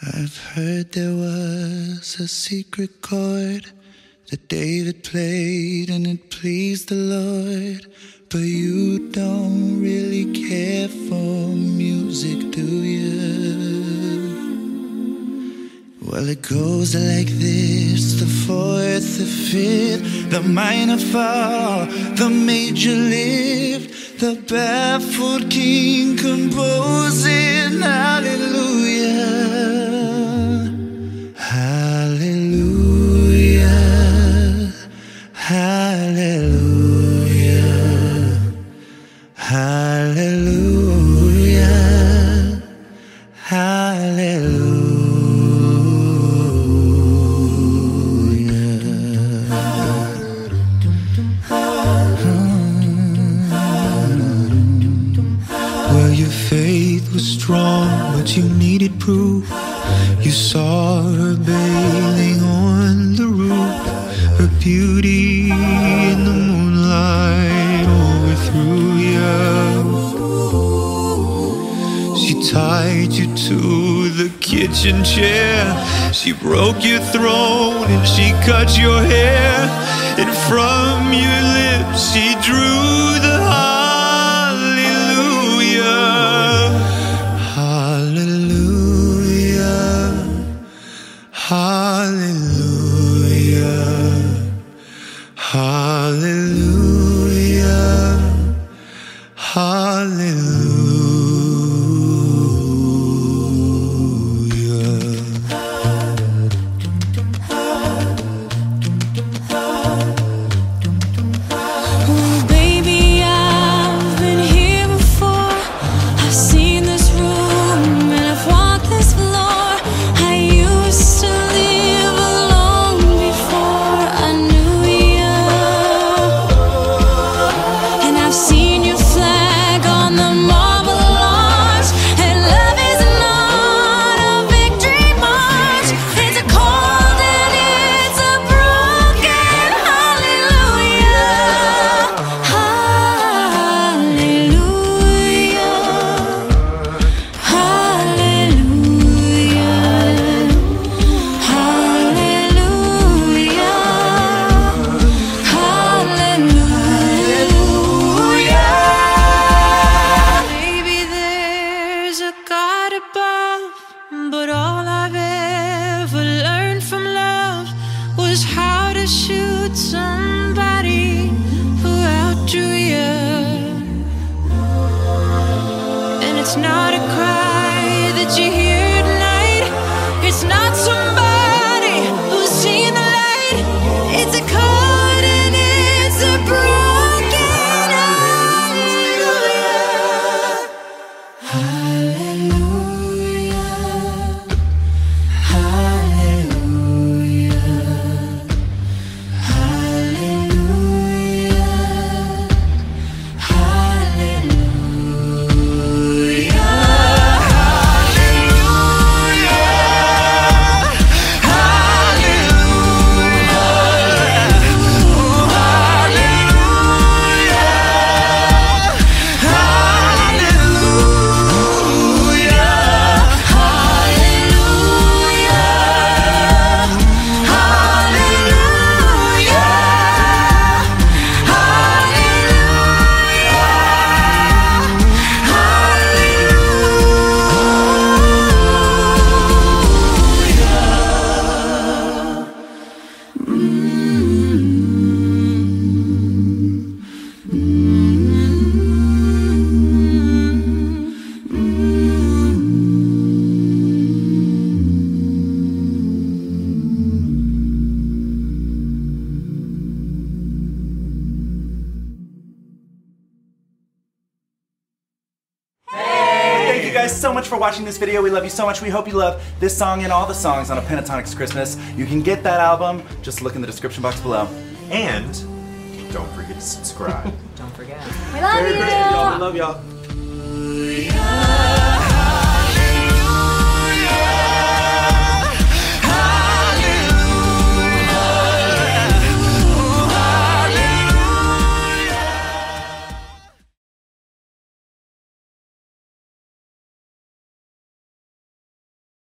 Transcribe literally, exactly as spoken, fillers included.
I've heard there was a secret chord that David played and it pleased the Lord. But you don't really care for music, do you? Well, it goes like this: the fourth, the fifth, the minor fall, the major lift, the baffled king composing hallelujah, hallelujah, hallelujah, hallelujah, hallelujah. Well, your faith was strong, but you needed proof. You saw her bathing on the roof, her beauty in the moonlight overthrew you. She tied you to the kitchen chair, she broke your throne and she cut your hair, and from your lips she drew the hallelujah, hallelujah, hallelujah. Oh, baby, I've been here before. I've seen this room and I've walked this floor. I used to live alone before I knew you, and I've seen your flag on the marble arch. And love is not a victory march, it's a cold and it's a broken hallelujah, hallelujah, hallelujah, hallelujah, hallelujah. Maybe there's a God above, but all I've ever learned from love was how to shoot somebody who outdrew you. And it's not a cry that you hear tonight, it's not somebody who's seen the light, it's a chord and it's a broken hallelujah, hallelujah, hallelujah, hallelujah, Thank you guys so much for watching this video. We love you so much. We hope you love this song and all the songs on A Pentatonix Christmas. You can get that album. Just look in the description box below. And don't forget to subscribe. Don't forget. We love you. We love y'all.